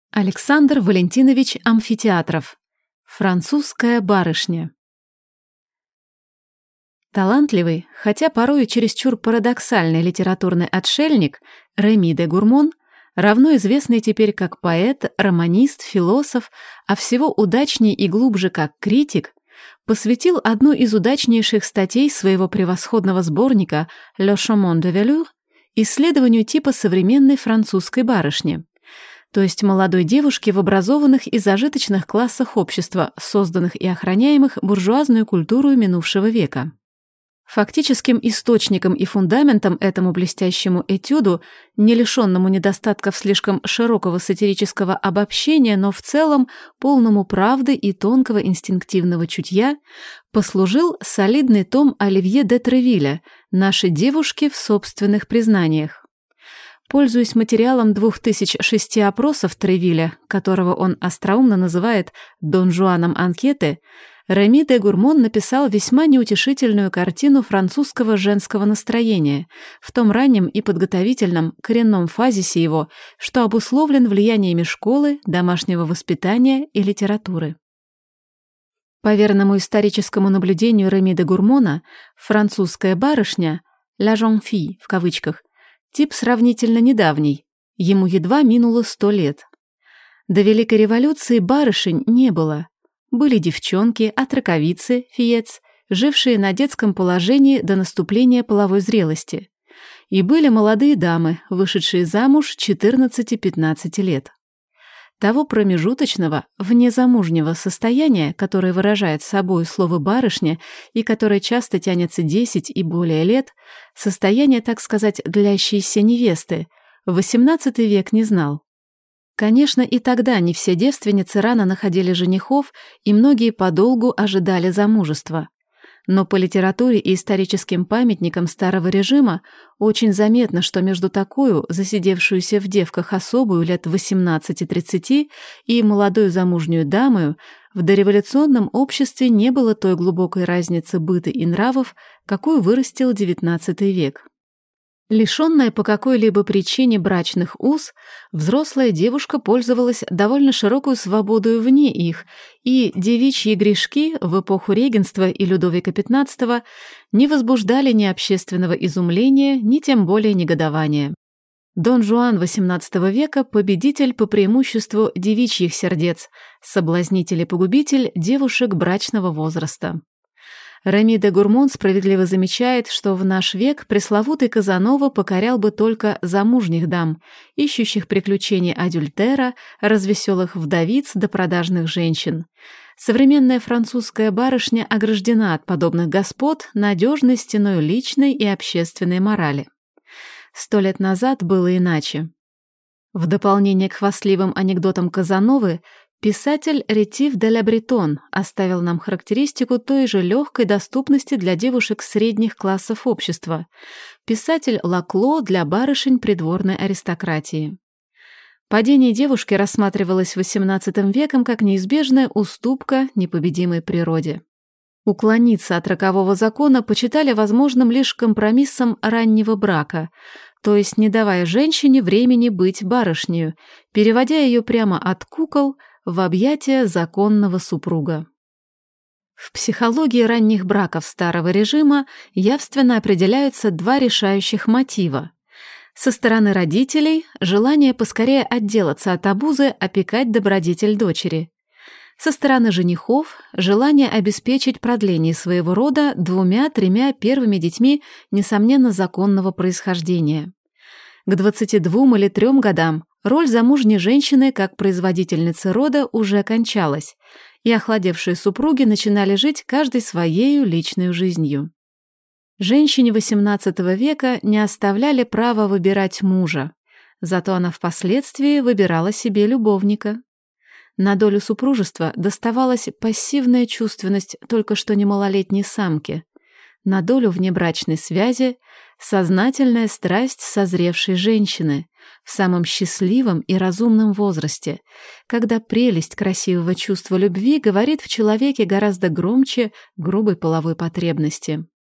Александр Валентинович Амфитеатров. Французская барышня. Талантливый, хотя порою чересчур парадоксальный литературный отшельник Реми де Гурмон, равно известный теперь как поэт, романист, философ, а всего удачнее и глубже как критик, посвятил одну из удачнейших статей своего превосходного сборника «Le chemin de velours» исследованию типа современной французской барышни, то есть молодой девушки в образованных и зажиточных классах общества, созданных и охраняемых буржуазную культуру минувшего века. Фактическим источником и фундаментом этому блестящему этюду, не лишенному недостатков слишком широкого сатирического обобщения, но в целом полному правды и тонкого инстинктивного чутья, послужил солидный том Оливье де Тревилля «Наши девушки в собственных признаниях». Пользуясь материалом 2006 опросов Тревилля, которого он остроумно называет «Дон Жуаном анкеты», Реми де Гурмон написал весьма неутешительную картину французского женского настроения в том раннем и подготовительном коренном фазисе его, что обусловлен влияниями школы, домашнего воспитания и литературы. По верному историческому наблюдению Реми де Гурмона, французская барышня «la jeune fille» в кавычках тип сравнительно недавний, ему едва минуло 100 лет. До Великой революции барышень не было. Были девчонки, отроковицы, фиец, жившие на детском положении до наступления половой зрелости. И были молодые дамы, вышедшие замуж 14-15 лет. Того промежуточного, внезамужнего состояния, которое выражает собой слово «барышня» и которое часто тянется 10 и более лет, состояние, так сказать, длящейся невесты, XVIII век не знал. Конечно, и тогда не все девственницы рано находили женихов, и многие подолгу ожидали замужества. Но по литературе и историческим памятникам старого режима очень заметно, что между такую, засидевшуюся в девках особую лет 18-30 и молодой замужнюю дамою, в дореволюционном обществе не было той глубокой разницы быта и нравов, какую вырастил XIX век. Лишенная по какой-либо причине брачных уз, взрослая девушка пользовалась довольно широкую свободою вне их, и девичьи грешки в эпоху регенства и Людовика XV не возбуждали ни общественного изумления, ни тем более негодования. Дон Жуан XVIII века – победитель по преимуществу девичьих сердец, соблазнитель и погубитель девушек брачного возраста. Реми де Гурмон справедливо замечает, что в наш век пресловутый Казанова покорял бы только замужних дам, ищущих приключений адюльтера, развеселых вдовиц до продажных женщин. Современная французская барышня ограждена от подобных господ надежной стеной личной и общественной морали. 100 лет назад было иначе. В дополнение к хвастливым анекдотам Казановы, писатель Ретив де ля Бретон оставил нам характеристику той же легкой доступности для девушек средних классов общества, писатель Лакло для барышень придворной аристократии. Падение девушки рассматривалось XVIII веком как неизбежная уступка непобедимой природе. Уклониться от рокового закона почитали возможным лишь компромиссом раннего брака, то есть не давая женщине времени быть барышнею, переводя ее прямо от кукол в объятия законного супруга. В психологии ранних браков старого режима явственно определяются два решающих мотива. Со стороны родителей – желание поскорее отделаться от обузы, опекать добродетель дочери. Со стороны женихов – желание обеспечить продление своего рода 2-3 первыми детьми, несомненно, законного происхождения. К 22 или 3 годам роль замужней женщины как производительницы рода уже кончалась, и охладевшие супруги начинали жить каждой своею личной жизнью. Женщине XVIII века не оставляли права выбирать мужа, зато она впоследствии выбирала себе любовника. На долю супружества доставалась пассивная чувственность только что немалолетней самки, на долю внебрачной связи – сознательная страсть созревшей женщины в самом счастливом и разумном возрасте, когда прелесть красивого чувства любви говорит в человеке гораздо громче грубой половой потребности.